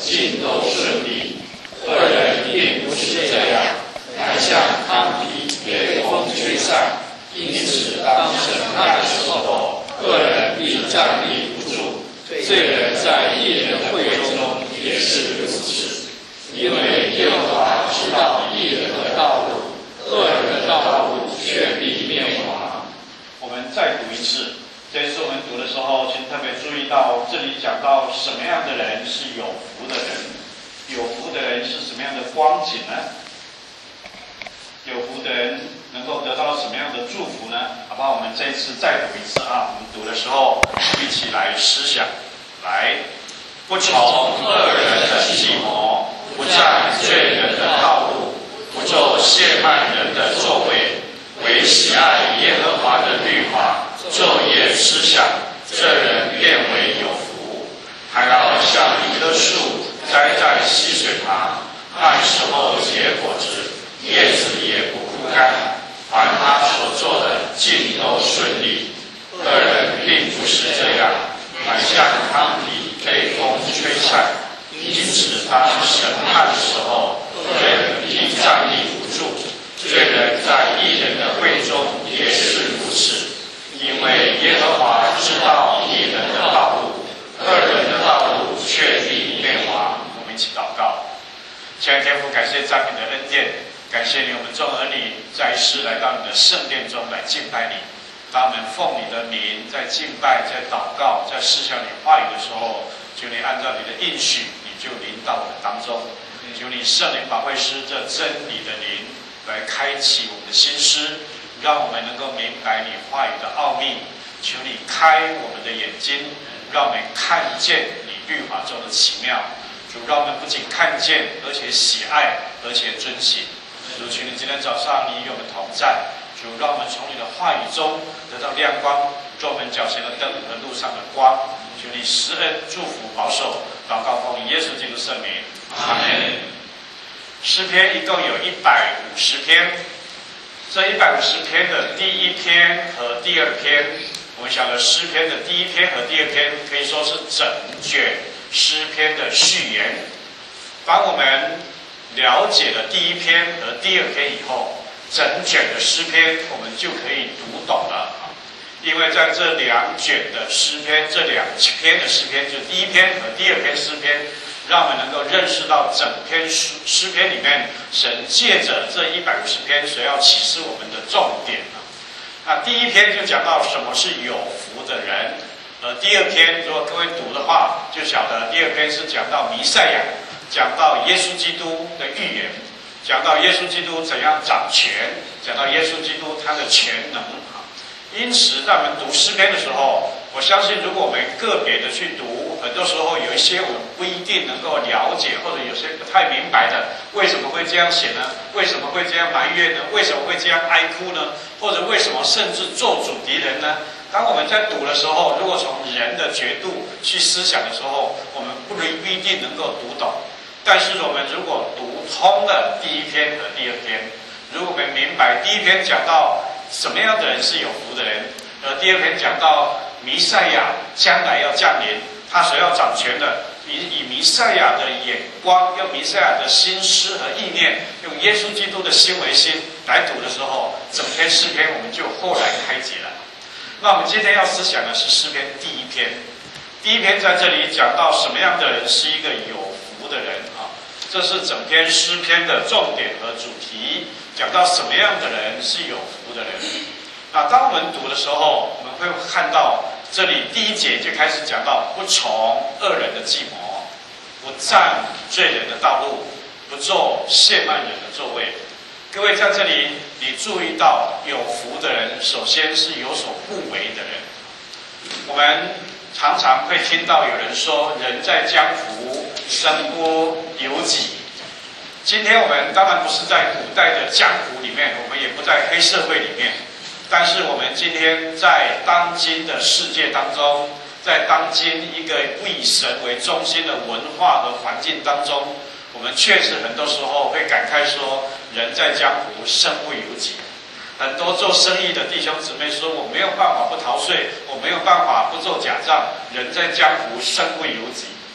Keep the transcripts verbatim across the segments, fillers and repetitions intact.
尽都顺利。恶人并不是这样，乃像糠秕被风吹散，因此当审判的时候，恶人必站立不住。罪人在义人的会中也是如此，因为耶和华知道义人的道路，恶人的道路却必灭亡。 我们再读一次。这次我们读的时候，请特别注意到这里讲到什么样的人是有福的人，有福的人是什么样的光景呢？有福的人能够得到什么样的祝福呢？好不好？我们这一次再读一次啊！我们读的时候一起来思想，来，不从恶人的计谋，不占罪人的道路，不做亵慢人的作为，唯喜爱耶和华的律法，昼夜思想，这人变为有福。他要像一棵树栽在溪水旁，按时候结果子，叶子也不枯干。凡他所做的尽都顺利。恶人并不是这样，乃像糠秕被风吹散，因此当审判的时候，恶人必站立不住。罪人在义人的会中也是如此。因为耶和华知道义人的道路，恶人的道路却必灭亡。我们一起祷告。亲爱的天父，感谢赞美的恩典，感谢你，我们众儿女在世来到你的圣殿中来敬拜你。当我们奉你的名在敬拜、在祷告、在思想你话语的时候，求你按照你的应许，你就临到我们当中。求你圣灵保惠师这真理的灵来开启我们的心思，让我们能够明白你话语的奥秘。求你开我们的眼睛，让我们看见你律法中的奇妙。主，让我们不仅看见，而且喜爱，而且遵行。主，求你今天早上你与我们同在。主，让我们从你的话语中得到亮光，做我们脚前的灯和路上的光。求你施恩、祝福、保守。祷告奉耶稣基督圣名，阿门。诗篇一共有一百五十篇。这一百五十篇的第一篇和第二篇，我们晓得诗篇的第一篇和第二篇可以说是整卷诗篇的序言。当我们了解了第一篇和第二篇以后，整卷的诗篇我们就可以读懂了。因为在这两卷的诗篇，这两篇的诗篇，就是第一篇和第二篇诗篇，让我们能够认识到整篇诗诗篇里面，神借着这一百五十篇所要启示我们的重点。那第一篇就讲到什么是有福的人，而第二篇如果各位读的话，就晓得第二篇是讲到弥赛亚，讲到耶稣基督的预言，讲到耶稣基督怎样掌权，讲到耶稣基督他的全能。因此在我们读诗篇的时候，我相信如果我们个别的去读，很多时候有一些我们不一定能够了解，或者有些不太明白的，为什么会这样写呢？为什么会这样埋怨呢？为什么会这样哀哭呢？或者为什么甚至做主敌人呢？当我们在读的时候，如果从人的角度去思想的时候，我们不一定能够读懂。但是我们如果读通了第一篇和第二篇，如果我们明白第一篇讲到什么样的人是有福的人，而第二篇讲到弥赛亚将来要降临，他所要掌权的，以以弥赛亚的眼光，用弥赛亚的心思和意念，用耶稣基督的心为心来读的时候，整篇诗篇我们就豁然开解了。那我们今天要思想的是诗篇第一篇。第一篇在这里讲到什么样的人是一个有福的人啊？这是整篇诗篇的重点和主题，讲到什么样的人是有福的人。那当我们读的时候，我们会看到这里第一节就开始讲到不从恶人的计谋，不占罪人的道路，不做亵慢人的座位。各位在这里你注意到有福的人首先是有所不为的人。我们常常会听到有人说人在江湖身不由己。今天我们当然不是在古代的江湖里面，我们也不在黑社会里面，但是我们今天在当今的世界当中，在当今一个不以神为中心的文化和环境当中，我们确实很多时候会感慨说人在江湖身不由己。很多做生意的弟兄姊妹说，我没有办法不逃税，我没有办法不做假账，人在江湖身不由己。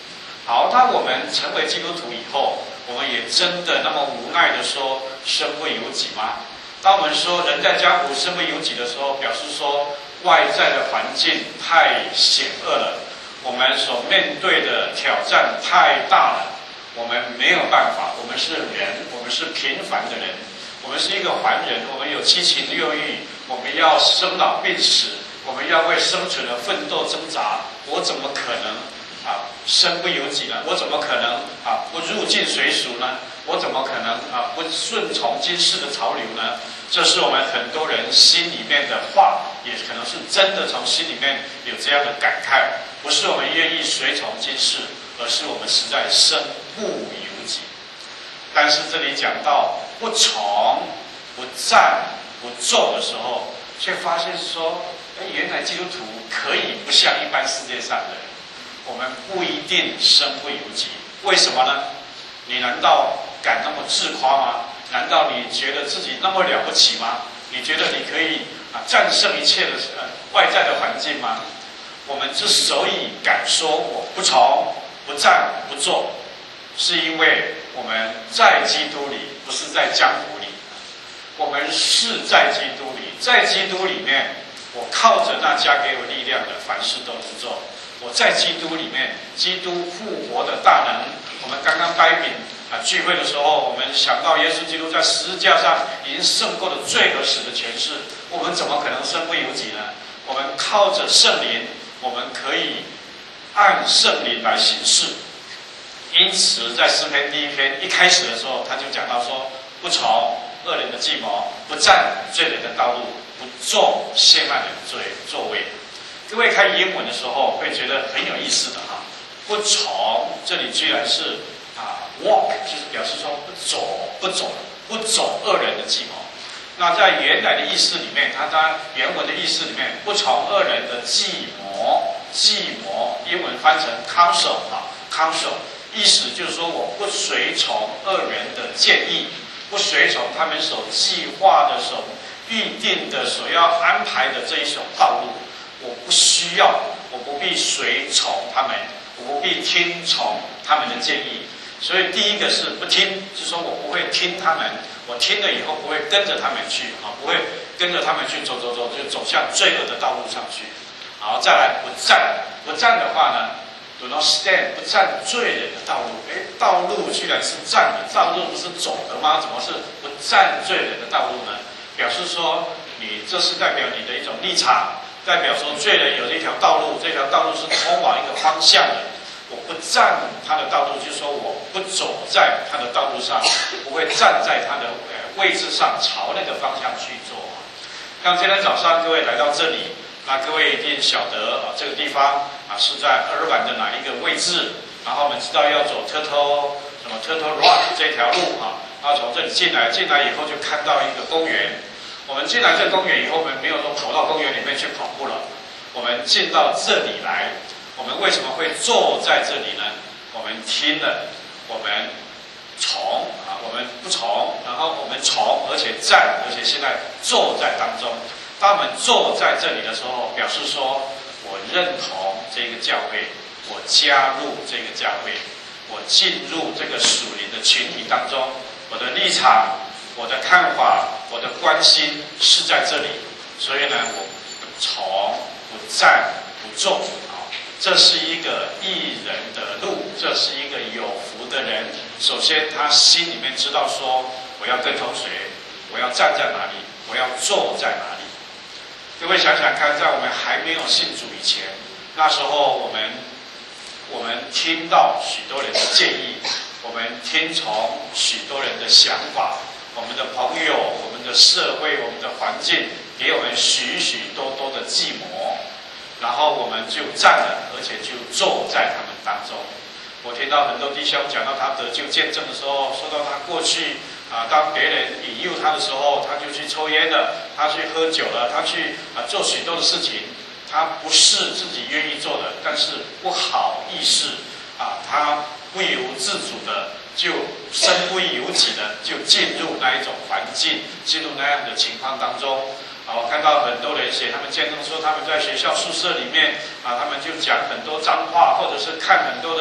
好，当我们成为基督徒以后，我们也真的那么无奈的说身不由己吗？当我们说人在江湖身不由己的时候，表示说外在的环境太险恶了，我们所面对的挑战太大了，我们没有办法，我们是人，我们是平凡的人，我们是一个凡人，我们有七情六欲，我们要生老病死，我们要为生存而奋斗挣扎，我怎么可能啊身不由己呢？我怎么可能啊不入境随俗呢？我怎么可能啊不顺从今世的潮流呢？这是我们很多人心里面的话，也可能是真的从心里面有这样的感慨，不是我们愿意随从今世，而是我们实在身不由己。但是这里讲到不从、不战、不奏的时候，却发现说，哎，原来基督徒可以不像一般世界上的人，我们不一定身不由己。为什么呢？你难道敢那么自夸吗？难道你觉得自己那么了不起吗？你觉得你可以啊战胜一切的呃外在的环境吗？我们之所以敢说我不从、不战、不奏，是因为我们在基督里，不是在江湖里。我们是在基督里，在基督里面，我靠着那加给我力量的，凡事都能做。我在基督里面，基督复活的大能。我们刚刚掰饼啊聚会的时候，我们想到耶稣基督在十字架上已经胜过了罪和死的权势，我们怎么可能身不由己呢？我们靠着圣灵，我们可以按圣灵来行事。因此，在诗篇第一篇一开始的时候，他就讲到说：不从恶人的计谋，不占罪人的道路，不坐亵慢人的罪座位。各位看英文的时候会觉得很有意思的哈，不从这里居然是啊 walk， 就是表示说不走不走不走恶人的计谋。那在原来的意思里面，它当然原文的意思里面，不从恶人的计谋，计谋英文翻成 counsel 啊 counsel， 意思就是说我不随从恶人的建议，不随从他们所计划的、所预定的、所要安排的这一种道路。我不需要，我不必随从他们，我不必听从他们的建议。所以第一个是不听，就是说我不会听他们，我听了以后不会跟着他们去啊，不会跟着他们去走走走，就走向罪恶的道路上去。好，再来不站，不站的话呢 ，do not stand， 不站罪人的道路。哎，道路居然是站的，道路不是走的吗？怎么是不站罪人的道路呢？表示说你这是代表你的一种立场。代表说罪人有一条道路，这条道路是通往一个方向的。我不站他的道路，就是说我不走在他的道路上，不会站在他的呃位置上，朝那个方向去做。像今天早上各位来到这里，那各位一定晓得啊，这个地方啊是在二版的哪一个位置？然后我们知道要走 Turtle 什么 Turtle Rock 这条路啊，然后从这里进来，进来以后就看到一个公园。我们进来这公园以后，我们没有说跑到公园里面去跑步了，我们进到这里来。我们为什么会坐在这里呢？我们听了，我们从啊，我们不从，然后我们从，而且在，而且现在坐在当中。当我们坐在这里的时候，表示说我认同这个教会，我加入这个教会，我进入这个属灵的群体当中，我的立场。我的看法，我的关心是在这里，所以呢，我不从、不站、不坐，啊，这是一个义人的路，这是一个有福的人。首先，他心里面知道说，我要跟从谁，我要站在哪里，我要坐在哪里。各位想想看，在我们还没有信主以前，那时候我们我们听到许多人的建议，我们听从许多人的想法。我们的朋友、我们的社会、我们的环境给我们许许多多的计谋，然后我们就站了，而且就坐在他们当中。我听到很多弟兄讲到他得救见证的时候，说到他过去啊，当别人引诱他的时候，他就去抽烟了，他去喝酒了，他去啊做许多的事情，他不是自己愿意做的，但是不好意思啊，他不由自主的。就身不由己的就进入那一种环境，进入那样的情况当中。啊，我看到很多人写他们见证说他们在学校宿舍里面啊，他们就讲很多脏话，或者是看很多的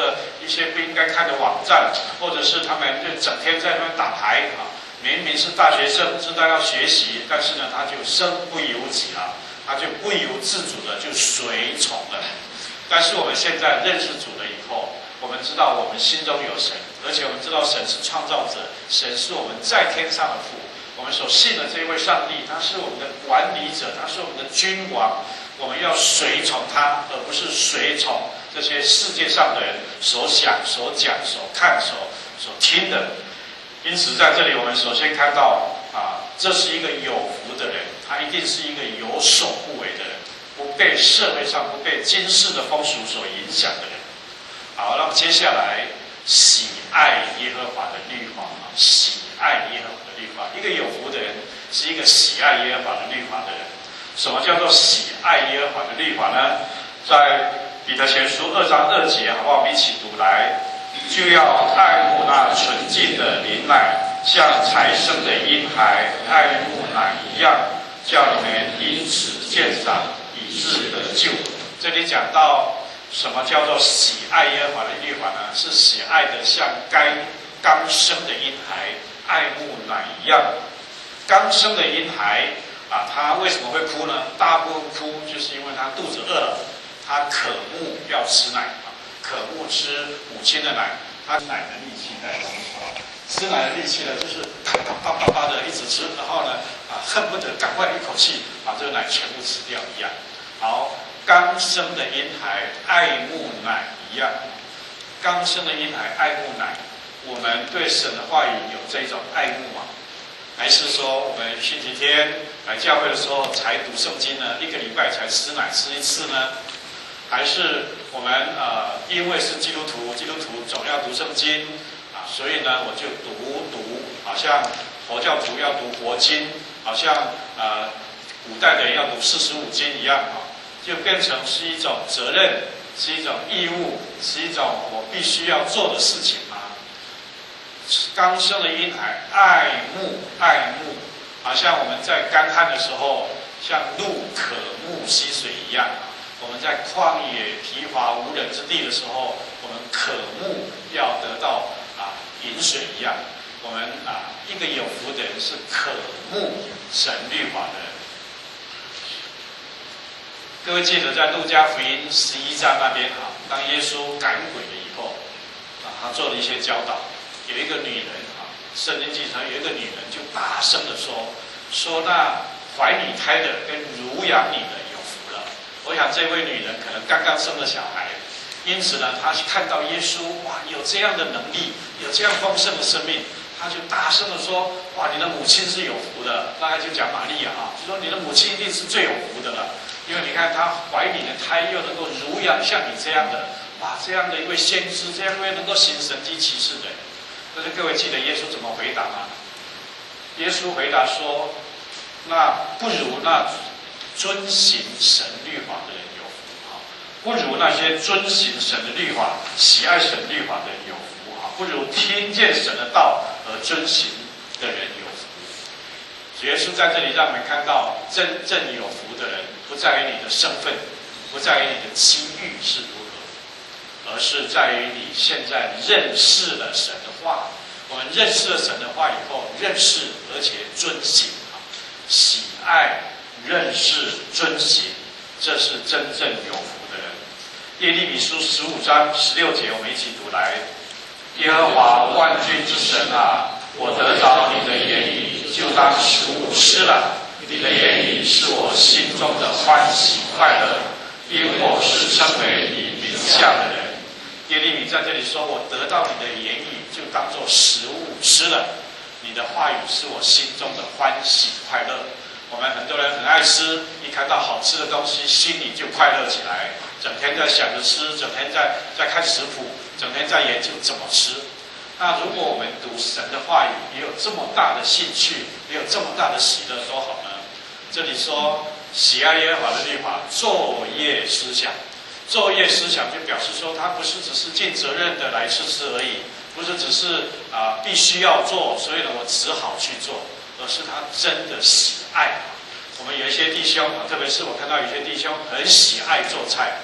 一些不应该看的网站，或者是他们就整天在那边打牌啊。明明是大学生，知道要学习，但是呢，他就身不由己了，他就不由自主的就随从了。但是我们现在认识主了以后，我们知道我们心中有神，而且我们知道神是创造者，神是我们在天上的父。我们所信的这一位上帝，他是我们的管理者，他是我们的君王。我们要随从他，而不是随从这些世界上的人所想、所讲、所看、所所听的。因此，在这里我们首先看到啊，这是一个有福的人，他一定是一个有所不为的人，不被社会上、不被今世的风俗所影响的人。好，那么接下来，喜爱耶和华的律法啊，喜爱耶和华的律法。一个有福的人是一个喜爱耶和华的律法的人。什么叫做喜爱耶和华的律法呢？在彼得前书二章二节，好不好？我们一起读来。就要爱慕那纯净的灵奶，像才生的婴孩爱慕奶一样，叫你们因此渐长，以致得救。这里讲到什么叫做喜爱耶和华的律法呢？是喜爱的像该刚生的婴孩爱慕奶一样。刚生的婴孩啊，他为什么会哭呢？大部分哭就是因为他肚子饿了，他渴慕要吃奶。渴慕吃母亲的奶，他奶的力气在中吃奶的力气呢，就是啪啪啪啪的一直吃，然后呢，啊，恨不得赶快一口气把这个奶全部吃掉一样。好，刚生的婴孩爱慕奶一样，刚生的婴孩爱慕奶，我们对神的话语有这种爱慕吗？还是说我们星期天来教会的时候才读圣经呢？一个礼拜才吃奶吃一次呢？还是我们呃，因为是基督徒，基督徒总要读圣经啊，所以呢，我就读读，好像佛教徒要读佛经，好像呃，古代的人要读四书五经一样啊，就变成是一种责任，是一种义务，是一种我必须要做的事情啊。刚生的婴孩爱慕爱慕，好像我们在干旱的时候，像鹿渴慕溪水一样。我们在旷野疲乏无人之地的时候，我们渴慕要得到啊饮水一样。我们啊一个有福的人是渴慕神律法的人。各位记得在路加福音十一章那边啊，当耶稣赶鬼了以后啊，他做了一些教导。有一个女人啊，圣经记上有一个女人就大声的说：“说那怀你胎的跟乳养你的。”我想这位女人可能刚刚生了小孩，因此呢，她看到耶稣哇有这样的能力，有这样丰盛的生命，她就大声的说：“哇，你的母亲是有福的。”大概就讲玛利亚啊，就说你的母亲一定是最有福的了，因为你看她怀你的胎又能够乳养像你这样的，哇，这样的一位先知，这样一位能够行神迹奇事的人。但是各位记得耶稣怎么回答吗？耶稣回答说：“那不如那。”遵行神律法的人有福啊，不如那些遵行神的律法、喜爱神律法的人有福啊，不如听见神的道而遵行的人有福。耶稣在这里让我们看到，真正有福的人，不在于你的身份，不在于你的机遇是如何，而是在于你现在认识了神的话。我们认识了神的话以后，认识而且遵行啊，喜爱。认识遵行，这是真正有福的人。耶利米书十五章十六节，我们一起读来。耶和华万军之神啊，我得着你的言语，就当使我吃了。你的言语是我心中的欢喜快乐，因我是称为你名下的人。耶利米在这里说，我得到你的言语，就当作食物吃了。你的话语是我心中的欢喜快乐。我们很多人很爱吃，一看到好吃的东西，心里就快乐起来，整天在想着吃，整天在在看食谱，整天在研究怎么吃。那如果我们读神的话语，也有这么大的兴趣，也有这么大的喜乐，多好呢？这里说喜爱耶和华的律法，昼夜思想。昼夜思想就表示说，他不是只是尽责任的来吃吃而已，不是只是啊、呃、必须要做，所以呢我只好去做，而是他真的喜爱。我们有一些弟兄，特别是我看到有些弟兄很喜爱做菜，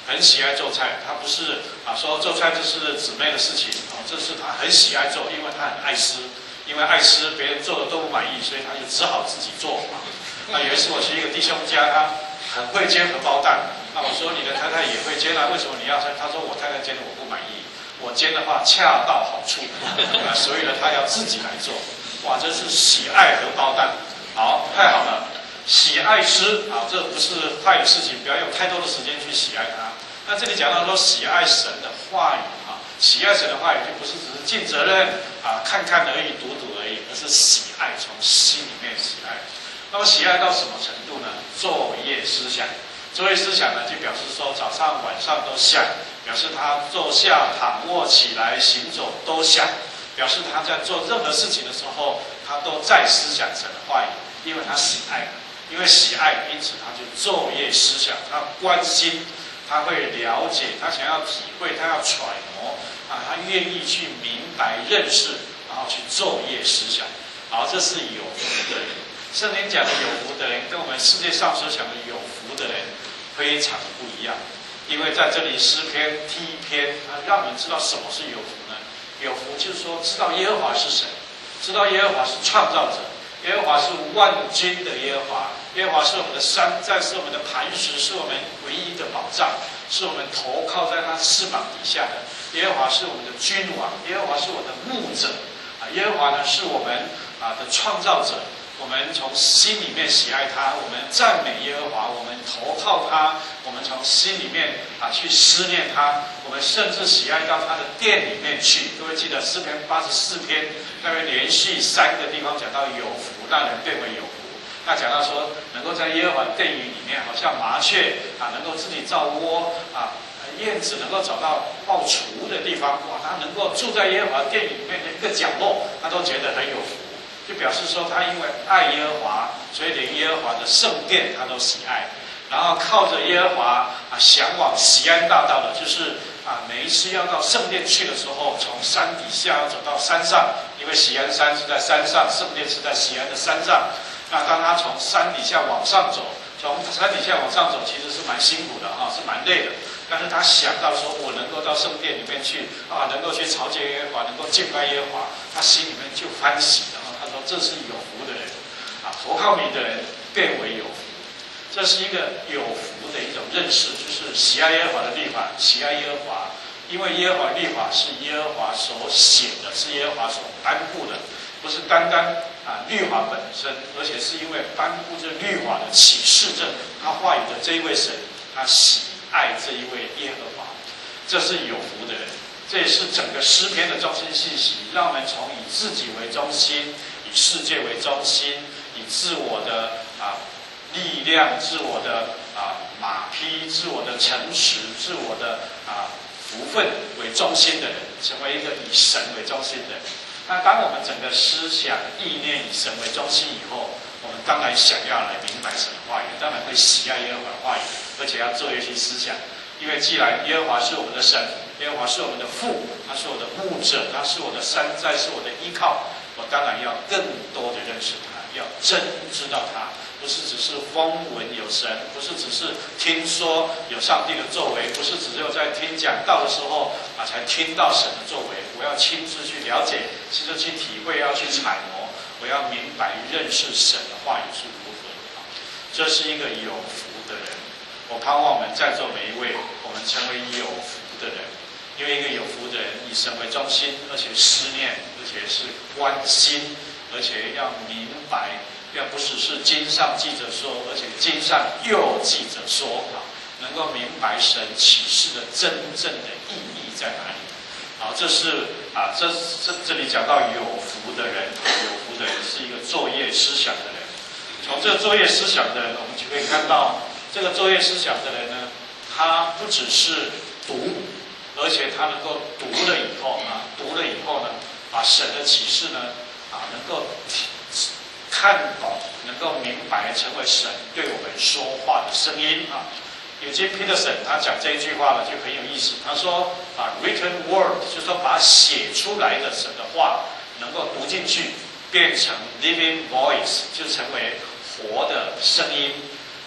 很喜爱做菜，他不是啊说做菜这是姊妹的事情啊，这是他很喜爱做，因为他很爱吃，因为爱吃别人做的都不满意，所以他就只好自己做啊。那有一次我去一个弟兄家，他很会煎荷包蛋，那我说你的太太也会煎啊，为什么你要煎？他说我太太煎的我不满意，我煎的话恰到好处，啊，所以呢他要自己来做。哇，这是喜爱荷包蛋，好，太好了。喜爱吃啊，这不是坏的事情，不要用太多的时间去喜爱它。那这里讲到说喜爱神的话语啊，喜爱神的话语就不是只是尽责任啊，看看而已，读读而已，而是喜爱，从心里面喜爱。那么喜爱到什么程度呢？昼夜思想，昼夜思想呢，就表示说早上晚上都想，表示他坐下、躺卧、起来、行走都想，表示他在做任何事情的时候，他都在思想神的话语，因为他喜爱。因为喜爱，因此他就昼夜思想，他关心，他会了解，他想要体会，他要揣摩啊，他愿意去明白认识，然后去昼夜思想。好，这是有福的人。圣经讲的有福的人，跟我们世界上所讲的有福的人非常不一样。因为在这里诗篇第一篇，它让我们知道什么是有福呢？有福就是说，知道耶和华是神，知道耶和华是创造者。耶和华是万军的耶和华，耶和华是我们的山寨，是我们的磐石，是我们唯一的保障，是我们投靠在他翅膀底下的。耶和华是我们的君王，耶和华是我的牧者，啊，耶和华呢是我们啊的创造者。我们从心里面喜爱他，我们赞美耶和华，我们投靠他，我们从心里面啊去思念他，我们甚至喜爱到他的殿里面去。各位记得诗篇八十四篇那边连续三个地方讲到有福，让人变为有福。那讲到说，能够在耶和华殿宇里面，好像麻雀啊，能够自己造窝啊，燕子能够找到抱雏的地方，哇，他能够住在耶和华殿宇里面的一个角落，他都觉得很有福。就表示说，他因为爱耶和华，所以连耶和华的圣殿他都喜爱。然后靠着耶和华啊，向往锡安大道的，就是啊，每一次要到圣殿去的时候，从山底下要走到山上，因为锡安山是在山上，圣殿是在锡安的山上。那当他从山底下往上走，从山底下往上走，其实是蛮辛苦的哈，是蛮累的。但是他想到说，我能够到圣殿里面去啊，能够去朝见耶和华，能够敬拜耶和华，他心里面就欢喜了。他说：“这是有福的人，啊，投靠你的人变为有福。”这是一个有福的一种认识，就是喜爱耶和华的律法，喜爱耶和华，因为耶和华律法是耶和华所写的，是耶和华所颁布的，不是单单啊律法本身，而且是因为颁布这律法的启示证，他话语的这一位神，他喜爱这一位耶和华，这是有福的人。这也是整个诗篇的中心信息，让我们从以自己为中心，以世界为中心，以自我的啊力量、自我的啊马匹、自我的诚实、自我的啊福分为中心的人，成为一个以神为中心的人。那当我们整个思想意念以神为中心以后，我们当然想要来明白神的话语，当然会喜爱耶和华的话语，而且要昼夜去思想。因为既然耶和华是我们的神，耶和华是我们的父，他是我的牧者，他是我的山寨，是我的依靠，我当然要更多的认识他，要真知道他，不是只是风闻有神，不是只是听说有上帝的作为，不是只有在听讲道的时候啊才听到神的作为，我要亲自去了解，亲自去体会，要去揣摩，我要明白认识神的话语是如何的。这是一个有福的人。我盼望我们在座每一位，我们成为有福的人，因为一个有福的人以神为中心，而且思念，而且是关心，而且要明白，要不只是经上记着说，而且经上又记着说啊，能够明白神启示的真正的意义在哪里。好，这是啊，这这这里讲到有福的人，有福的人是一个昼夜思想的人。从这个昼夜思想的人，我们就可以看到。这个昼夜思想的人呢，他不只是读，而且他能够读了以后啊，读了以后呢，把神的启示呢，啊，能够看懂，能够明白，成为神对我们说话的声音啊。有些 Peterson 他讲这一句话呢，就很有意思。他说啊 ，written word 就是说把写出来的神的话，能够读进去，变成 living voice， 就成为活的声音。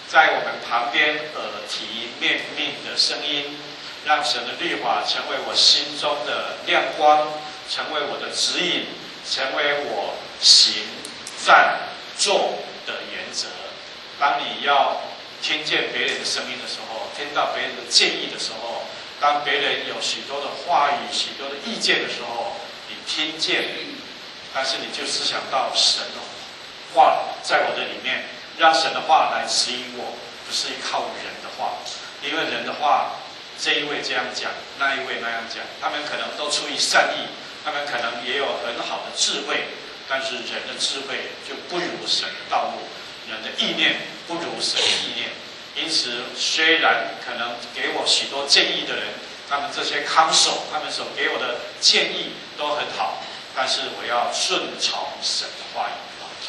在我们旁边耳提面命的声音，让神的律法成为我心中的亮光，成为我的指引，成为我行、站、做的原则。当你要听见别人的声音的时候，听到别人的建议的时候，当别人有许多的话语、许多的意见的时候，你听见，但是你就思想到神的话在我的里面，让神的话来指引我，不是靠人的话，因为人的话，这一位这样讲，那一位那样讲，他们可能都出于善意，他们可能也有很好的智慧，但是人的智慧就不如神的道路，人的意念不如神的意念。因此，虽然可能给我许多建议的人，他们这些看守，他们所给我的建议都很好，但是我要顺从神的话语。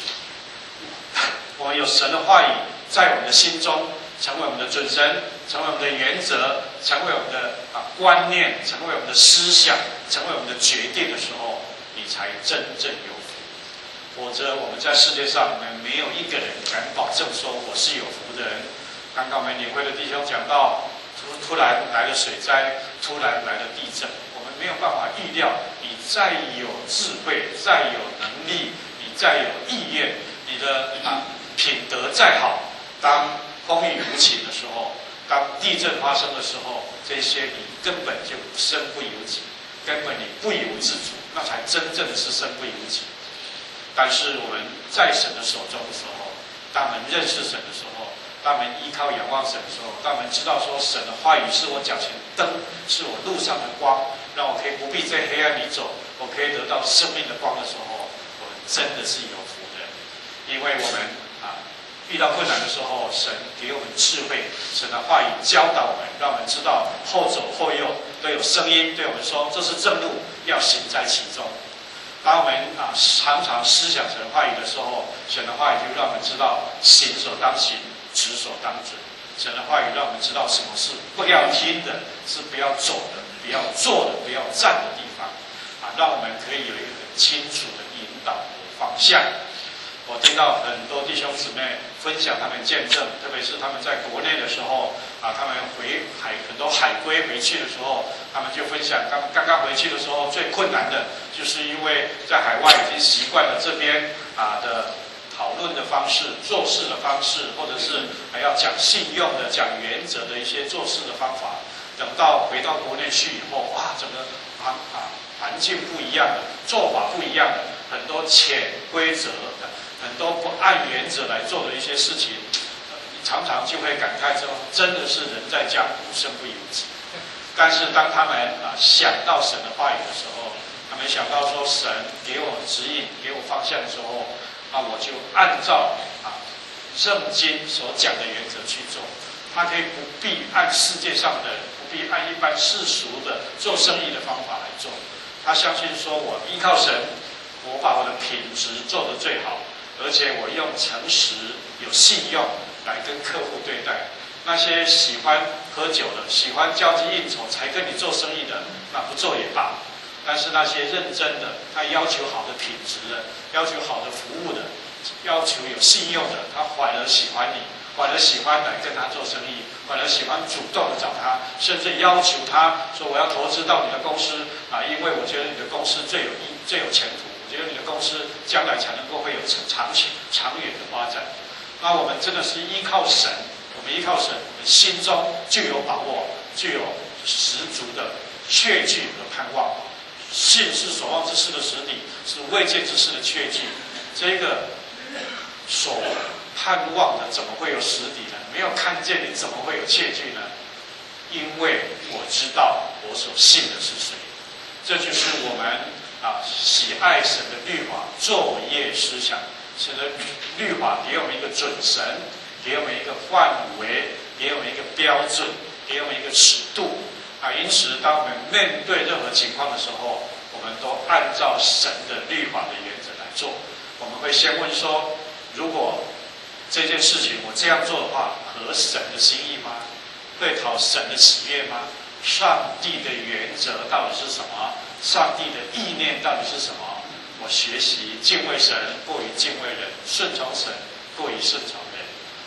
我有神的话语在我们的心中，成为我们的准绳，成为我们的原则，成为我们的啊观念，成为我们的思想，成为我们的决定的时候，你才真正有福。否则，我们在世界上，我们没有一个人敢保证说我是有福的人。刚刚我们领会的弟兄讲到，突突然来了水灾，突然来了地震，我们没有办法预料。你再有智慧，再有能力，你再有意愿，你的啊品德再好，当风雨无情的时候，当地震发生的时候，这些你根本就身不由己，根本你不由自主，那才真正的是身不由己。但是我们在神的手中的时候，当我们认识神的时候，当我们依靠仰望神的时候，当我们知道说神的话语是我脚前的灯，是我路上的光，让我可以不必在黑暗里走，我可以得到生命的光的时候，我们真的是有福的。因为我们啊遇到困难的时候，神给我们智慧，神的话语教导我们，让我们知道后左后右都有声音对我们说这是正路，要行在其中。当我们啊常常思想神话语的时候，神的话语就让我们知道行所当行，止所当止。神的话语让我们知道什么是不要听的，是不要走的，不要做的，不要站的地方，啊，让我们可以有一个很清楚的引导的方向。我听到很多弟兄姊妹分享他们见证，特别是他们在国内的时候，啊，他们回海很多海归回去的时候，他们就分享刚刚刚回去的时候最困难的，就是因为在海外已经习惯了这边啊的讨论的方式、做事的方式，或者是还要讲信用的、讲原则的一些做事的方法。等到回到国内去以后，哇，整个环啊环境不一样了，做法不一样了，很多潜规则的。很多不按原则来做的一些事情，常常就会感慨说，真的是人在江湖，身不由己。但是当他们啊想到神的话语的时候，他们想到说神给我指引、给我方向的时候，那我就按照啊圣经所讲的原则去做。他可以不必按世界上的人，不必按一般世俗的做生意的方法来做。他相信说，我依靠神，我把我的品质做得最好。而且我用诚实、有信用来跟客户对待。那些喜欢喝酒的、喜欢交际应酬才跟你做生意的，那不做也罢。但是那些认真的，他要求好的品质的，要求好的服务的，要求有信用的，他反而喜欢你，反而喜欢来跟他做生意，反而喜欢主动的找他，甚至要求他说我要投资到你的公司啊，因为我觉得你的公司最有意、最有前途。我觉得你的公司将来才能够会有长期、长远的发展。那我们真的是依靠神，我们依靠神，我们心中就有把握，就有十足的确据和盼望。信是所望之事的实底，是未见之事的确据。这个所盼望的怎么会有实底呢？没有看见，你怎么会有确据呢？因为我知道我所信的是谁。这就是我们。啊，喜爱神的律法，昼夜思想。神的律法给我们一个准绳，给我们一个范围，给我们一个标准，给我们一个尺度。啊，因此，当我们面对任何情况的时候，我们都按照神的律法的原则来做。我们会先问说：如果这件事情我这样做的话，合神的心意吗？会讨神的喜悦吗？上帝的原则到底是什么？上帝的意念到底是什么？我学习敬畏神过于敬畏人，顺从神过于顺从人。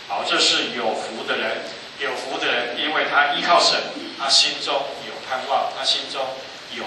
好，这是有福的人。有福的人，因为他依靠神，他心中有盼望，他心中有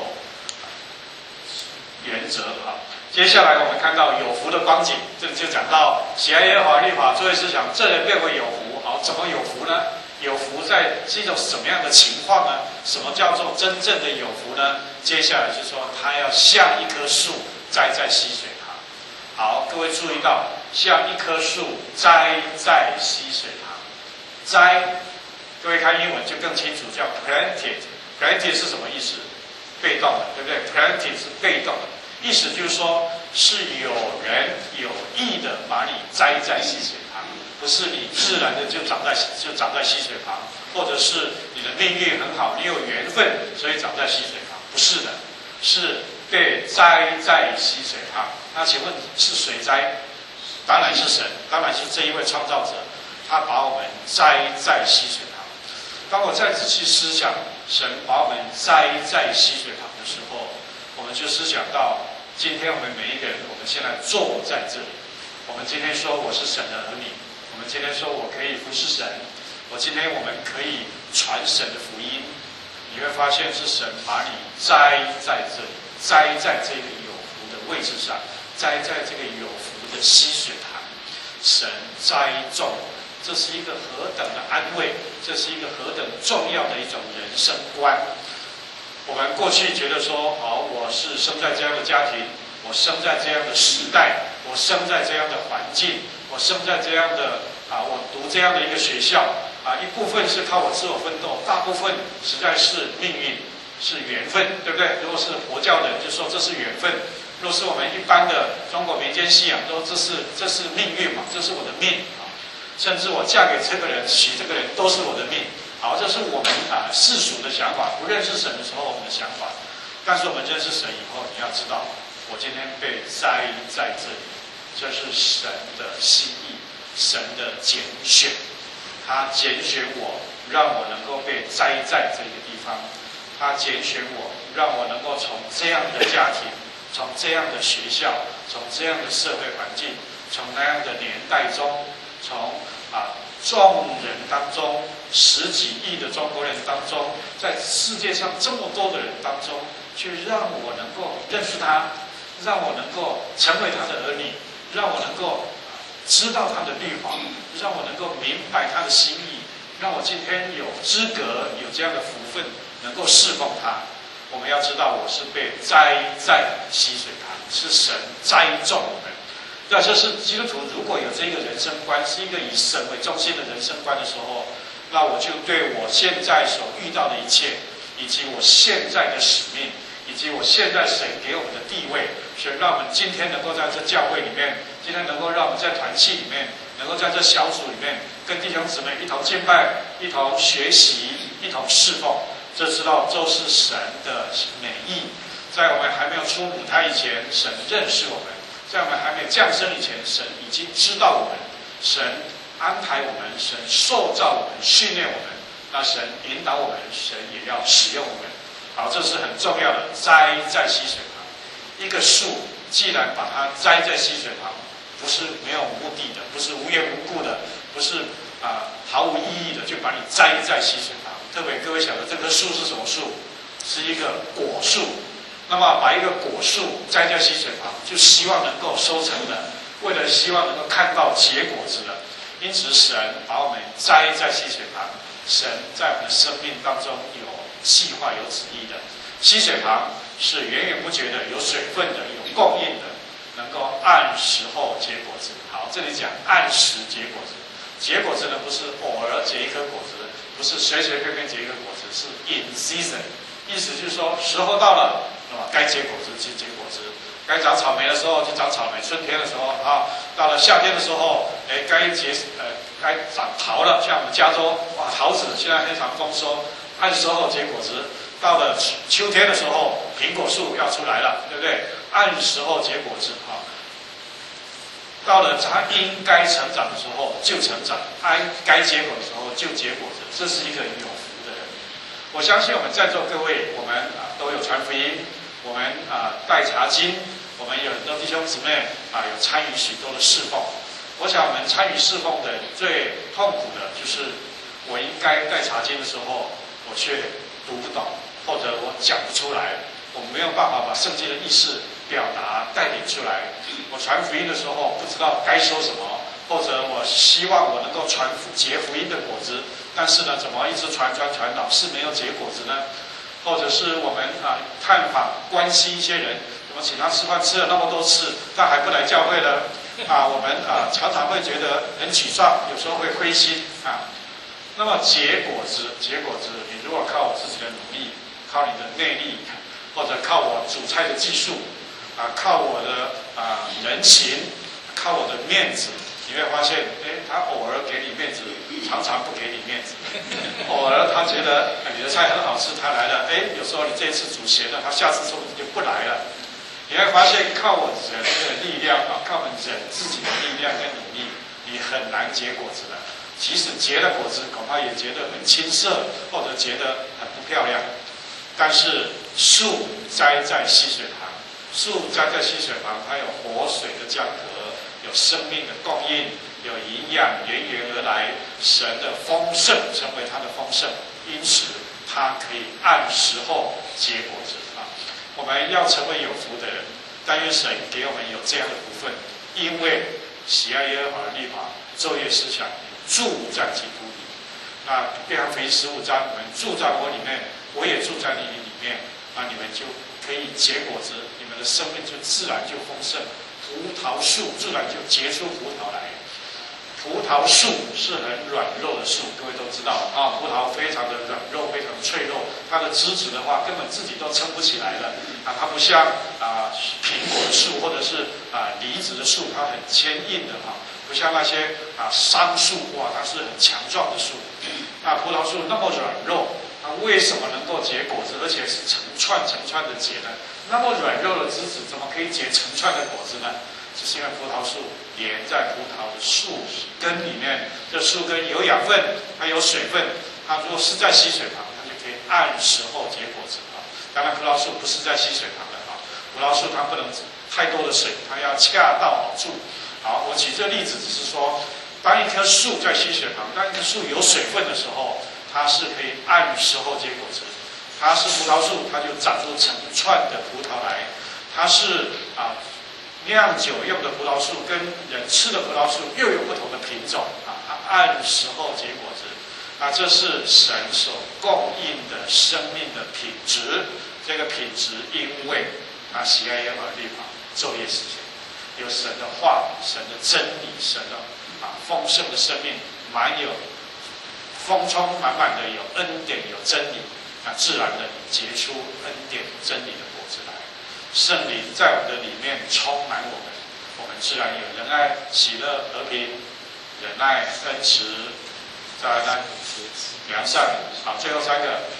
原则啊。接下来我们看到有福的光景，这就讲到喜爱耶和华律法，作为思想，这人变为有福。好，怎么有福呢？有福在是一种什么样的情况呢？什么叫做真正的有福呢？接下来就说他要像一棵树栽在溪水旁。好，各位注意到，像一棵树栽在溪水旁。栽，各位看英文就更清楚，叫 planted。planted 是什么意思？被动的，对不对 ？planted 是被动的，意思就是说，是有人有意的把你栽在溪水旁，不是你自然的就长在就长在溪水旁，或者是你的命运很好，你有缘分，所以长在溪水旁，不是的，是被栽在溪水旁。那请问是谁栽？当然是神，当然是这一位创造者。他把我们栽在溪水旁。当我再仔细思想，神把我们栽在溪水旁的时候，我们就思想到，今天我们每一个人，我们现在坐在这里。我们今天说我是神的儿女，我们今天说我可以服侍神，我今天我们可以传神的福音。你会发现是神把你栽在这里，栽在这个有福的位置上，栽在这个有福的溪水旁。神栽种。这是一个何等的安慰，这是一个何等重要的一种人生观。我们过去觉得说，好，我是生在这样的家庭，我生在这样的时代，我生在这样的环境，我生在这样的啊，我读这样的一个学校啊，一部分是靠我自我奋斗，大部分实在是命运，是缘分，对不对？如果是佛教的，就说这是缘分；若是我们一般的中国民间信仰，说这是这是命运嘛，这是我的命。甚至我嫁给这个人，娶这个人，都是我的命。好，这是我们啊世俗的想法，不认识神的时候我们的想法。但是我们认识神以后，你要知道，我今天被栽在这里，这是神的心意，神的拣选。他拣选我，让我能够被栽在这个地方。他拣选我，让我能够从这样的家庭，从这样的学校，从这样的社会环境，从那样的年代中。从啊众人当中，十几亿的中国人当中，在世界上这么多的人当中，去让我能够认识他，让我能够成为他的儿女，让我能够知道他的律法，让我能够明白他的心意，让我今天有资格有这样的福分，能够侍奉他。我们要知道，我是被栽在溪水旁，是神栽种我们。那这是基督徒如果有这个人生观，是一个以神为中心的人生观的时候，那我就对我现在所遇到的一切，以及我现在的使命，以及我现在神给我们的地位，神让我们今天能够在这教会里面，今天能够让我们在团契里面，能够在这小组里面，跟弟兄姊妹一同敬拜，一同学习，一同侍奉，这知道都是神的美意。在我们还没有出母胎以前，神认识我们。在我们还没有降生以前，神已经知道我们，神安排我们，神塑造我们，训练我们，那神引导我们，神也要使用我们。好，这是很重要的。栽在溪水旁，一个树既然把它栽在溪水旁，不是没有目的的，不是无缘无故的，不是啊、呃、毫无意义的，就把你栽在溪水旁。特别各位晓得这棵树是什么树？是一个果树。那么把一个果树栽在溪水旁，就希望能够收成的，为了希望能够看到结果子的。因此，神把我们栽在溪水旁，神在我们的生命当中有计划、有旨意的。溪水旁是源源不绝的，有水分的，有供应的，能够按时候结果子。好，这里讲按时结果子，结果子呢不是偶尔结一颗果子，不是随随便便结一颗果子，是 in season， 意思就是说时候到了。那么该结果子就结果子，该长草莓的时候就长草莓。春天的时候啊，到了夏天的时候，哎，该结呃该长桃了。像我们加州，哇，桃子现在非常丰收，按时候结果子。到了秋天的时候，苹果树要出来了，对不对？按时候结果子啊。到了它应该成长的时候就成长，按该结果的时候就结果子。这是一个有福的人。我相信我们在座各位，我们啊都有传福音。我们啊带查经，我们有很多弟兄姊妹啊有参与许多的侍奉。 我想我们参与侍奉的最痛苦的就是，我应该带查经的时候，我却读不懂，或者我讲不出来，我没有办法把圣经的意思表达带领出来。我传福音的时候不知道该说什么，或者我希望我能够传结福音的果子，但是呢，怎么一直传传传，老是没有结果子呢？或者是我们啊探访关心一些人，怎么请他吃饭吃了那么多次，但还不来教会呢？啊，我们啊常常会觉得很沮丧，有时候会灰心啊。那么结果子，结果子，你如果靠我自己的努力，靠你的内力，或者靠我煮菜的技术，啊，靠我的啊人情，靠我的面子，你会发现，哎，他偶尔给你面子，常常不给你面子。偶尔他觉得你的菜很好吃，他来了，哎，有时候你这一次煮咸了，他下次说不定就不来了。你会发现，靠我人的力量啊，靠我们人自己的力量跟努力，你很难结果子的。即使结了果子，恐怕也结得很青涩，或者结得很不漂亮。但是树栽在溪水旁，树栽在溪水旁，它有活水的江河，有生命的供应，有营养源源而来，神的丰盛成为它的丰盛，因此它可以按时候结果子啊。我们要成为有福的人，但愿神给我们有这样的福分，因为喜爱耶和华的律法，昼夜思想，住在基督里。那约翰福音十五章，你们住在我里面，我也住在你里面，那你们就可以结果子，你们的生命就自然就丰盛，葡萄树自然就结出葡萄来。葡萄树是很软弱的树，各位都知道啊，葡萄非常的软弱，非常的脆弱，它的枝子的话根本自己都撑不起来了啊，它不像啊苹果的树或者是啊梨子的树，它很坚硬的哈、啊，不像那些啊桑树哇，它是很强壮的树。那葡萄树那么软弱，它为什么能够结果子，而且是成串成串的结呢？那么软弱的枝子怎么可以结成串的果子呢？只是因为葡萄树连在葡萄的树根里面，这树根有养分，它有水分，它如果是在溪水旁，它就可以按时候结果子啊。当然，葡萄树不是在溪水旁的啊，葡萄树它不能太多的水，它要恰到好处。好，我举这个例子只是说，当一棵树在溪水旁，当一棵树有水分的时候，它是可以按时候结果子。它是葡萄树，它就长出成串的葡萄来。它是啊。酿酒用的葡萄树跟人吃的葡萄树又有不同的品种啊，它按时候结果子，啊，这是神所供应的生命的品质。这个品质，因为他喜爱耶和华律法，昼夜思想，有神的话、神的真理、神的啊丰盛的生命，满有丰充满满的有恩典、有真理，那自然的结出恩典、真理的果子来。圣灵在我们的里面充满我们，我们自然有仁爱、喜乐、和平、忍耐、恩慈，再来呢，良善。好，最后三个，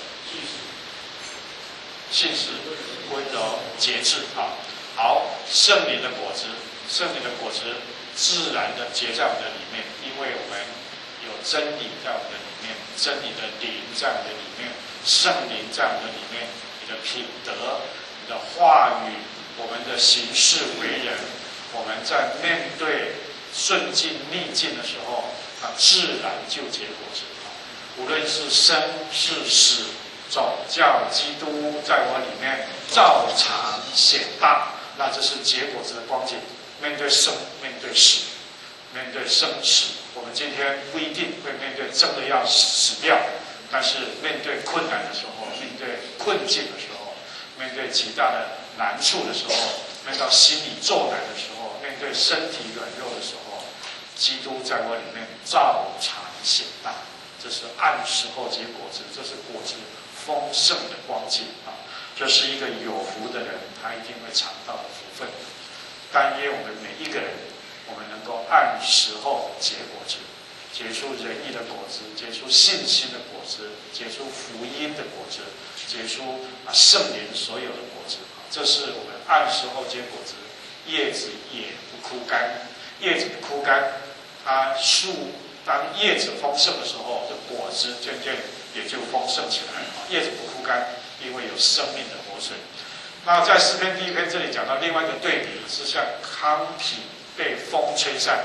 信实、温柔、节制。好，好，圣灵的果子，圣灵的果子自然的结在我们的里面，因为我们有真理在我们的里面，真理的灵在我们的里面，圣灵在我们的里面，你的品德。的话语，我们的行事为人，我们在面对顺境逆境的时候，它自然就结果子。无论是生是死，总叫基督在我里面照常显大。那这是结果子的光景。面对生，面对死，面对生死，我们今天不一定会面对真的要死掉，但是面对困难的时候，面对困境的时候。面对极大的难处的时候，面对心理作难的时候，面对身体软弱的时候，基督在我里面照常显大。这是按时候结果子，这是果子丰盛的光景啊！这是一个有福的人，他一定会尝到的福分。但愿我们每一个人，我们能够按时候结果子，结出仁义的果子，结出信心的果子，结出福音的果子。结出啊圣灵所有的果子，这是我们按时候结果子，叶子也不枯干。叶子不枯干，它树当叶子丰盛的时候，这果子渐渐也就丰盛起来。叶子不枯干，因为有生命的活水。那在诗篇第一篇这里讲到另外一个对比，是像糠皮被风吹散。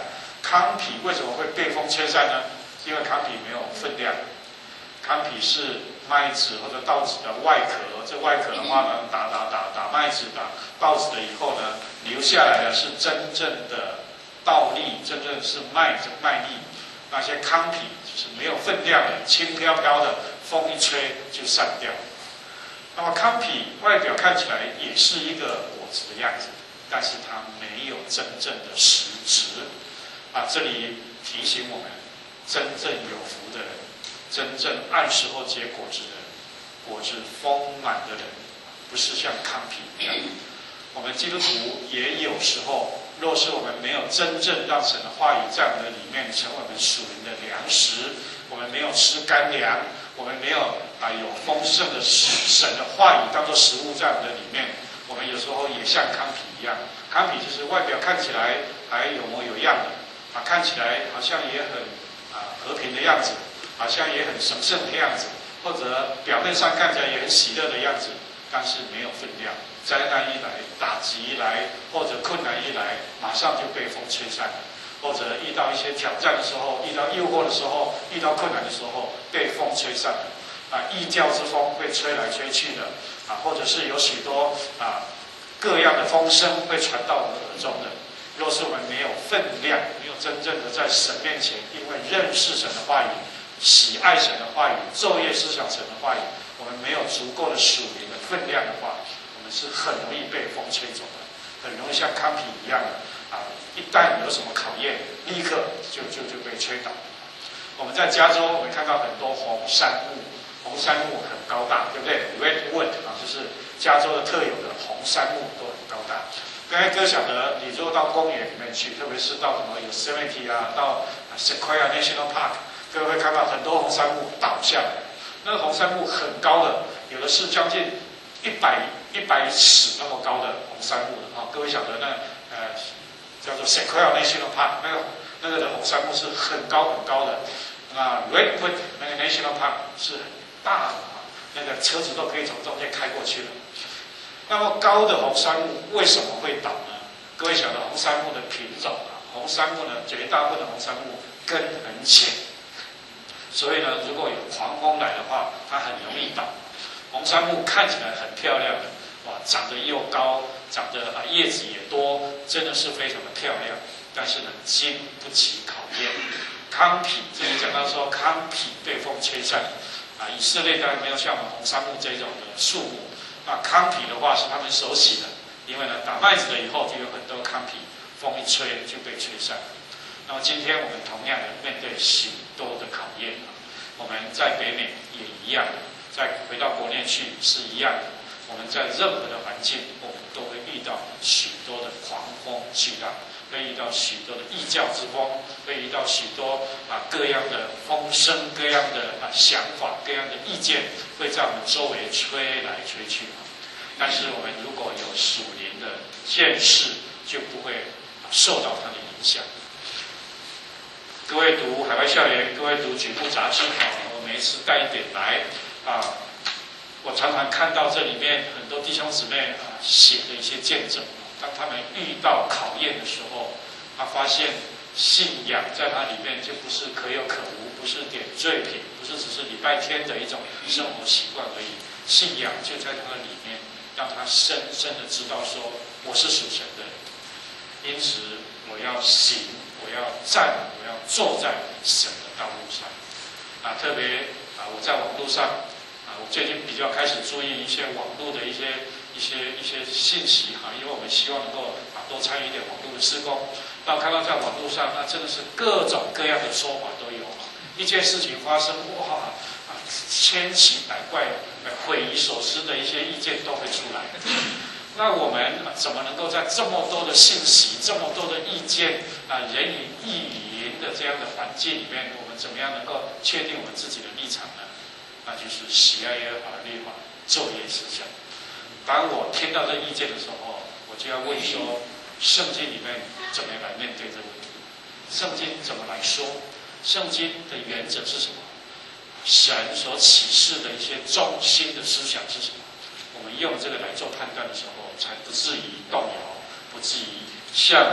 糠皮为什么会被风吹散呢？因为糠皮没有分量。糠皮是麦子或者稻子的外壳，这外壳的话呢，打打打打麦子、打稻子的以后呢，留下来的是真正的稻粒，真正是麦子麦粒。那些糠皮就是没有分量的，轻飘飘的，风一吹就散掉。那么糠皮外表看起来也是一个果子的样子，但是它没有真正的实质。啊，这里提醒我们，真正有福的人，真正按时候结果子的人，果子丰满的人，不是像糠皮一样。我们基督徒也有时候，若是我们没有真正让神的话语在我们的里面成为我们属灵的粮食，我们没有吃干粮，我们没有啊有丰盛的神的话语当作食物在我们的里面，我们有时候也像糠皮一样。糠皮就是外表看起来还有模有样的，啊，看起来好像也很啊和平的样子，好像也很神圣的样子，或者表面上看起来也很喜乐的样子，但是没有分量。灾难一来，打击一来，或者困难一来，马上就被风吹散了；或者遇到一些挑战的时候，遇到诱惑的时候，遇到困难的时候，被风吹散了。啊，异教之风会吹来吹去的，啊，或者是有许多啊各样的风声会传到我们耳中的。若是我们没有分量，没有真正的在神面前，因为认识神的话语，喜爱神的话语，昼夜思想神的话语，我们没有足够的属灵的分量的话，我们是很容易被风吹走的，很容易像糠皮一样的啊！一旦有什么考验，立刻就就就被吹倒。我们在加州，我们看到很多红杉木，红杉木很高大，对不对 ？Redwood 啊，就是加州的特有的红杉木都很高大。刚才哥晓得，你如果到公园里面去，特别是到什么Yosemite啊，到 Sequoia National Park， 各位会看到很多红杉木倒下来。那个红杉木很高的，有的是将近一百一百尺那么高的红杉木的啊。各位晓得那呃叫做 Sequoia National Park， 那个那个的红杉木是很高很高的。那 Redwood 那个 National Park 是很大的啊，那个车子都可以从中间开过去了。那么高的红杉木为什么会倒呢？各位晓得红杉木的品种啊，红杉木呢，绝大部分的红杉木根很浅，所以呢，如果有狂风来的话，它很容易倒。红杉木看起来很漂亮的，哇，长得又高，长得啊叶子也多，真的是非常的漂亮。但是呢，经不起考验。糠皮这里讲到说，糠皮被风吹散啊，以色列当然没有像我们红杉木这种的树木。那糠皮的话是他们手洗的，因为呢打麦子了以后就有很多糠皮，风一吹就被吹散。那么今天我们同样的面对许多的考验，我们在北美也一样，再回到国内去是一样的。我们在任何的环境，我们都会遇到许多的狂风巨浪，会遇到许多的异教之风，会遇到许多啊各样的风声、各样的啊想法、各样的意见，会在我们周围吹来吹去。但是我们如果有属灵的见识，就不会受到它的影响。各位读海外校园，各位读举目杂志，我每一次带一点来啊，我常常看到这里面很多弟兄姊妹啊写的一些见证。当他们遇到考验的时候，他发现信仰在他里面就不是可有可无，不是点缀品，不是只是礼拜天的一种生活习惯而已。信仰就在他的里面，让他深深的知道说，我是属神的人，因此我要行，我要站，我要坐在神的道路上。啊，特别啊，我在网络上啊，我最近比较开始注意一些网络的一些。一些一些信息哈，因为我们希望能够啊多参与一点网络的施工。那看到在网络上，那真的是各种各样的说法都有。一件事情发生，哇啊千奇百怪、匪夷所思的一些意见都会出来。那我们啊怎么能够在这么多的信息、这么多的意见啊人云亦云的这样的环境里面，我们怎么样能够确定我们自己的立场呢？那就是喜爱耶和华的律法，昼夜思想。当我听到这意见的时候，我就要问说：圣经里面怎么来面对这个问题？圣经怎么来说？圣经的原则是什么？神所启示的一些中心的思想是什么？我们用这个来做判断的时候，才不至于动摇，不至于像啊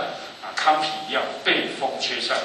啊糠皮一样被风吹散。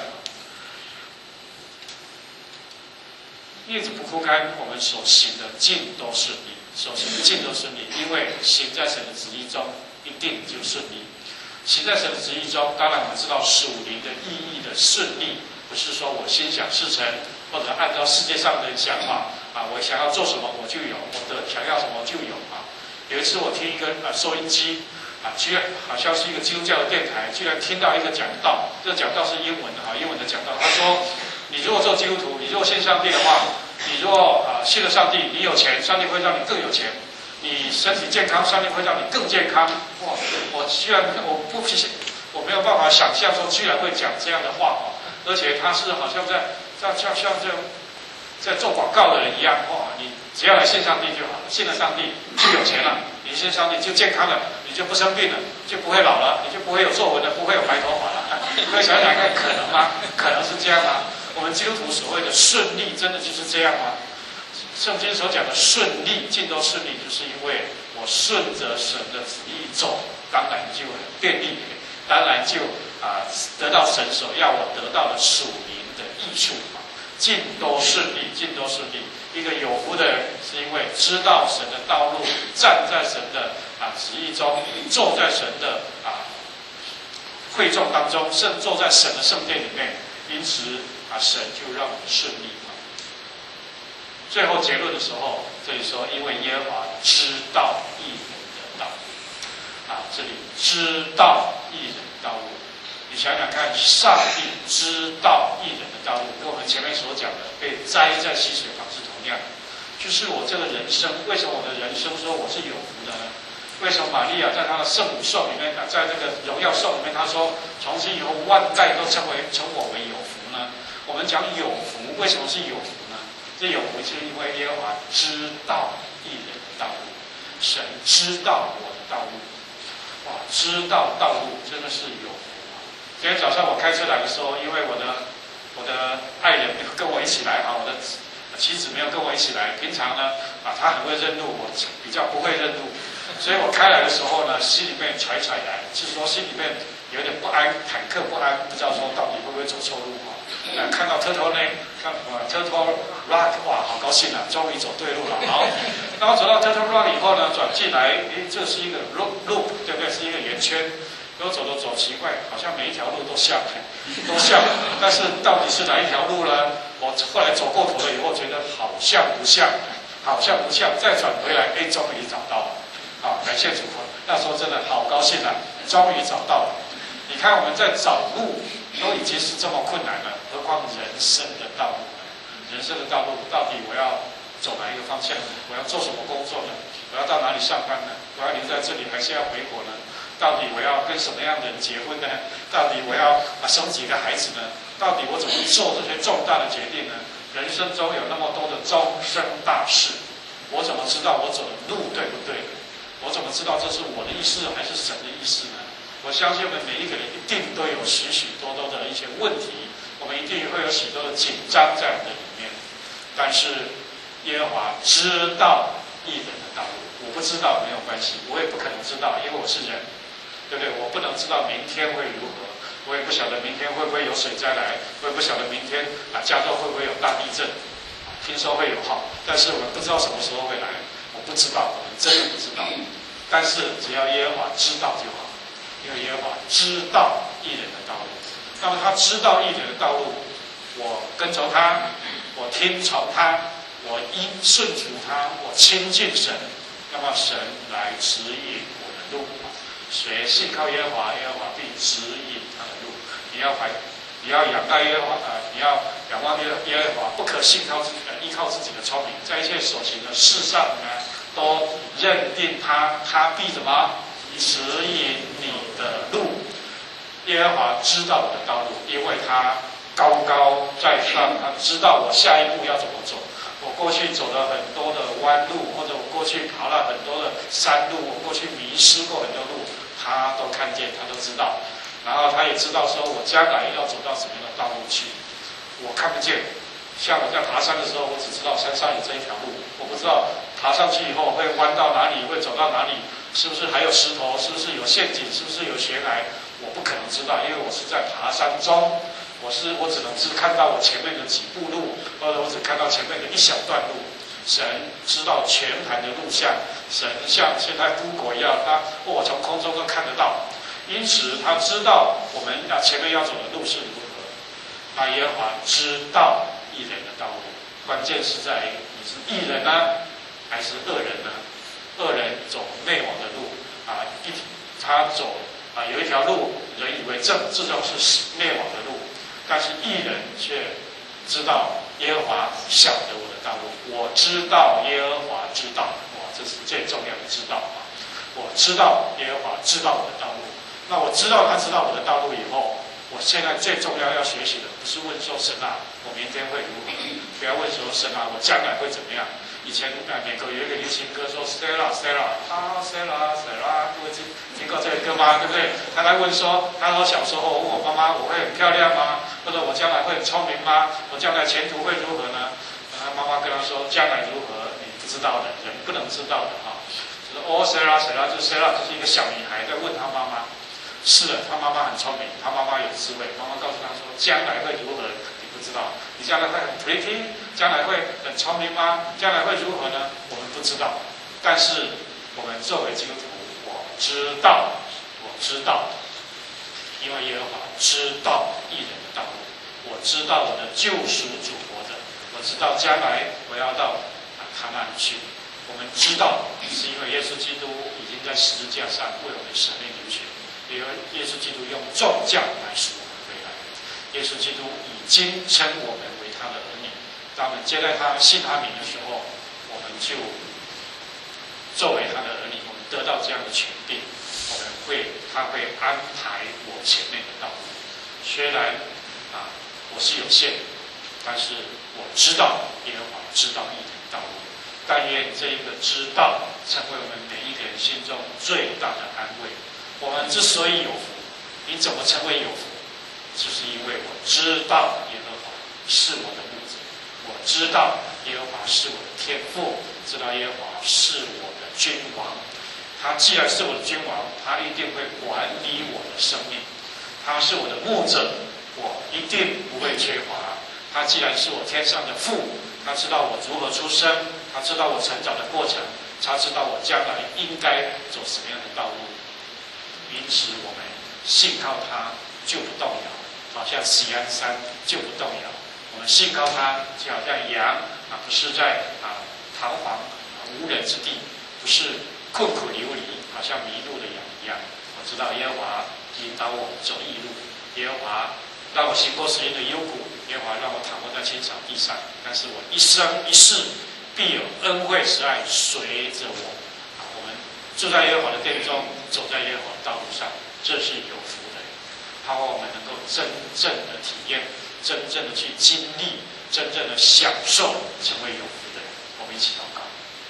叶子不枯干，我们所行的尽都顺利，所行的尽都顺利，因为行在神的旨意中，一定就顺利。行在神的旨意中，当然我们知道属灵的意义的顺利，不是说我心想事成，或者按照世界上的想法啊，我想要做什么我就有，我的想要什么就有啊。有一次我听一个啊收音机啊，居然好像是一个基督教的电台，居然听到一个讲道，这个讲道是英文的啊，英文的讲道，他说。你如果做基督徒，你如果信上帝的话，你如果啊、呃、信了上帝，你有钱，上帝会让你更有钱；你身体健康，上帝会让你更健康。哇！我居然我不我没有办法想象说，居然会讲这样的话哦，而且他是好像在像像像这样在做广告的人一样哇！你只要来信上帝就好了，信了上帝就有钱了，你信上帝就健康了，你就不生病了，就不会老了，你就不会有皱纹了，不会有白头发了。各位想想看，可能吗？可能是这样吗？我们基督徒所谓的顺利，真的就是这样吗？圣经所讲的顺利，尽都顺利，就是因为我顺着神的旨意走，当然就很便利，当然就啊、呃、得到神所要我得到的属灵的益处啊，尽都顺利，尽都顺利。一个有福的人，是因为知道神的道路，站在神的啊旨意中，坐在神的啊会众当中，甚坐在神的圣殿里面，因此。啊，神就让我们顺利啊。最后结论的时候，这里说，因为耶和华知道义人的道路啊，这里知道义人的道路，你想想看，上帝知道义人的道路，跟我们前面所讲的被栽在溪水旁是同样的。就是我这个人生，为什么我的人生说我是有福的呢？为什么玛利亚在她的圣母颂里面，在这个荣耀颂里面，她说从今以后万代都称为称我为有福呢？我们讲有福，为什么是有福呢？这有福是因为耶和华知道义人的道路，神知道我的道路，哇，知道道路真的是有福啊！今天早上我开车来的时候，因为我的我的爱人跟我一起来啊，我的妻子没有跟我一起来。平常呢啊，她很会认路，我比较不会认路，所以我开来的时候呢，心里面揣揣然，就是说心里面有点不安，忐忑不安，不知道说到底会不会走错路啊。呃，看到 Turtle 呢，看呃 Turtle Rock， 哇，好高兴啊，终于走对路了。好，然后走到 Turtle Rock 以后呢，转进来，诶，这是一个 loop loop， 对不对？是一个圆圈。然后走走走，奇怪，好像每一条路都像，都像，但是到底是哪一条路呢？我后来走过头了以后，觉得好像不像，好像不像，再转回来，哎，终于找到了，啊，感谢主佛，那时候真的好高兴啊，终于找到了。你看我们在找路都已经是这么困难了，何况人生的道路呢？人生的道路到底我要走哪一个方向呢？我要做什么工作呢？我要到哪里上班呢？我要留在这里还是要回国呢？到底我要跟什么样的人结婚呢？到底我要啊生几个孩子呢？到底我怎么做这些重大的决定呢？人生中有那么多的终身大事，我怎么知道我走的路对不对？我怎么知道这是我的意思还是神的意思呢？我相信我们每一个人一定都有许许多多的一些问题，我们一定会有许多的紧张在我们的里面。但是耶和华知道义人的道路，我不知道没有关系，我也不可能知道，因为我是人。对不对？我不能知道明天会如何，我也不晓得明天会不会有水灾来，我也不晓得明天啊加州会不会有大地震，听说会有哈，但是我们不知道什么时候会来，我不知道，我们真的不知道。但是只要耶和华知道就好，因为耶和华知道义人的道路。那么他知道义人的道路，我跟从他，我听从他，我依顺服他，我亲近神，那么神来指引我的路。谁信靠耶和华，耶和华必指引他的路。你要怀，你要仰赖耶和华啊、呃！你要仰望耶耶和华，不可信靠自己，呃，依靠自己的聪明，在一切所行的事上呢，都认定他，他必怎么指引你的路。耶和华知道我的道路，因为他高高在上，他知道我下一步要怎么走。我过去走了很多的弯路，或者我过去爬了很多的山路，我过去迷失过很多路，他都看见，他都知道。然后他也知道说我将来要走到什么样的道路去，我看不见。像我在爬山的时候，我只知道山上有这一条路，我不知道爬上去以后会弯到哪里，会走到哪里， 是不是还有石头？是不是有陷阱？是不是有悬崖？我不可能知道，因为我是在爬山中，我是我只能是看到我前面的几步路，或者我只看到前面的一小段路。神知道全盘的路向，神像现在夫国一样，他我从空中都看得到，因此他知道我们要前面要走的路是如何。那耶和华知道义人的道路，关键是在于你是义人呢，还是恶人呢？恶人走灭亡的路啊，一他走啊有一条路，人以为正，这种是灭亡的路，但是义人却知道耶和华晓得我的道路，我知道耶和华知道，哇，这是最重要的知道啊！我知道耶和华知道我的道路，那我知道他知道我的道路以后，我现在最重要要学习的不是问说神啊，我明天会如何？不要问说神啊，我将来会怎么样？以前呃，美国有一个流行歌说 Stella Stella 啊 Stella Stella， 各位听听过这个歌吗？对不对？他来问说，他说小时候问我妈妈，我会很漂亮吗？或者我将来会很聪明吗？我将来前途会如何呢？他妈妈跟他说，将来如何你不知道的，人不能知道的啊。就是哦 Stella Stella， 就是 Stella 就是一个小女孩在问她妈妈。是的，她妈妈很聪明，她妈妈有智慧，妈妈告诉她说，将来会如何？不知道，你将来会很 pretty， 将来会很聪明吗？将来会如何呢？我们不知道。但是我们作为基督徒，我知道，我知道，因为耶和华知道义人的道路，我知道我的救赎主活着，我知道将来我要到他那里去。我们知道，是因为耶稣基督已经在十字架上为我们舍命流血，因为耶稣基督用重价来赎我们回来。耶稣基督已经称我们为他的儿女，当我们接待他、信他名的时候，我们就作为他的儿女，我们得到这样的权柄，我们会他会安排我前面的道路。虽然啊我是有限，但是我知道耶和华知道义人的道路。但愿这一个知道成为我们每一个人心中最大的安慰。我们之所以有福，你怎么成为有福？就是因为我知道耶和华是我的牧者，我知道耶和华是我的天父，知道耶和华是我的君王。他既然是我的君王，他一定会管理我的生命。他是我的牧者，我一定不会缺乏。他既然是我天上的父，他知道我如何出生，他知道我成长的过程，他知道我将来应该走什么样的道路。因此，我们信靠他，就不动摇。好像锡安山就不动摇，我们信靠他，就好像羊啊，不是在啊彷徨、啊、无人之地，不是困苦流离，好像迷路的羊一样。我知道耶和华引导我走义路，耶和华让我行过死荫的幽谷，耶和华让我躺卧在青草地上。但是我一生一世必有恩惠慈爱随着我。啊，我们住在耶和华的殿中，走在耶和华的道路上，这是有福的。盼望我们能够真正的体验，真正的去经历，真正的享受，成为有福的人。我们一起祷告。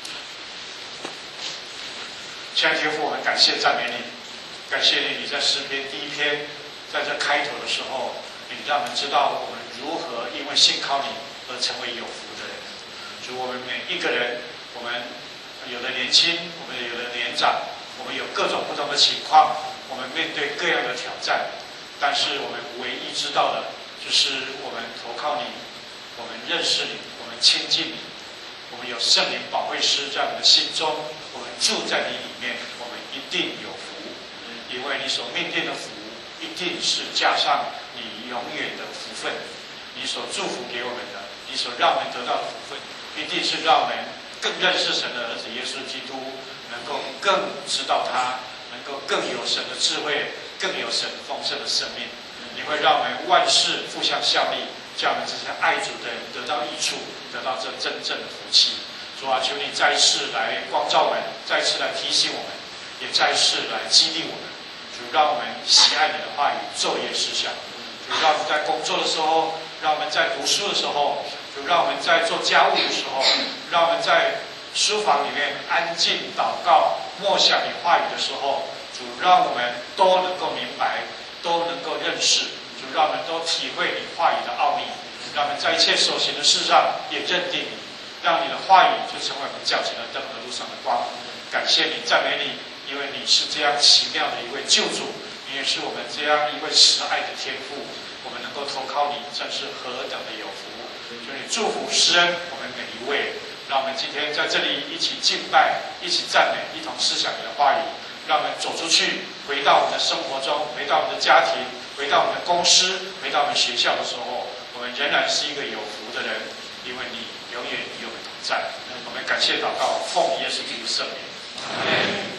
亲爱的天父，我们感谢赞美你，感谢你，你在诗篇第一篇，在这开头的时候，你让我们知道我们如何因为信靠你而成为有福的人。主，我们每一个人，我们有的年轻，我们有的年长，我们有各种不同的情况，我们面对各样的挑战。但是我们唯一知道的，就是我们投靠你，我们认识你，我们亲近你，我们有圣灵保惠师在我们的心中，我们住在你里面，我们一定有福，因为你所命定的福，一定是加上你永远的福分，你所祝福给我们的，你所让我们得到的福分，一定是让我们更认识神的儿子耶稣基督，能够更知道他，能够更有神的智慧，更有神丰盛的生命。你会让我们万事互相效力，叫我们这些爱主的人得到益处，得到这真正的福气。主啊，求你再一次来光照我们，再一次来提醒我们，也再一次来激励我们。主，让我们喜爱你的话语，昼夜思想。主，让我们在工作的时候，让我们在读书的时候，主，让我们在做家务的时候，让我们在书房里面安静祷告、默想你话语的时候，主，让我们都能够明白，都能够认识，主，让我们都体会你话语的奥秘，让我们在一切所行的事上也认定你，让你的话语就成为我们脚前的灯和路上的光。感谢你，赞美你， 因为你是这样奇妙的一位救主，你也是我们这样一位慈爱的天父，我们能够投靠你，真是何等的有福！求你祝福施恩我们每一位，让我们今天在这里一起敬拜，一起赞美，一同思想你的话语，让我们走出去，回到我们的生活中，回到我们的家庭，回到我们的公司，回到我们学校的时候，我们仍然是一个有福的人，因为你永远与我们同在。我们感谢祷告，奉耶稣基督圣名。